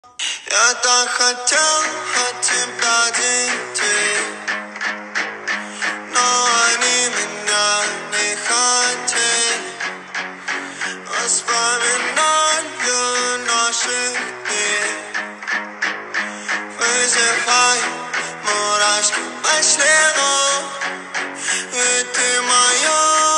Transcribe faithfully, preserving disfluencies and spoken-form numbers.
Я так хотел от тебя детей, но они меня не хотели. Воспоминания наших дней вызывают мурашки по снегу. Ведь ты моё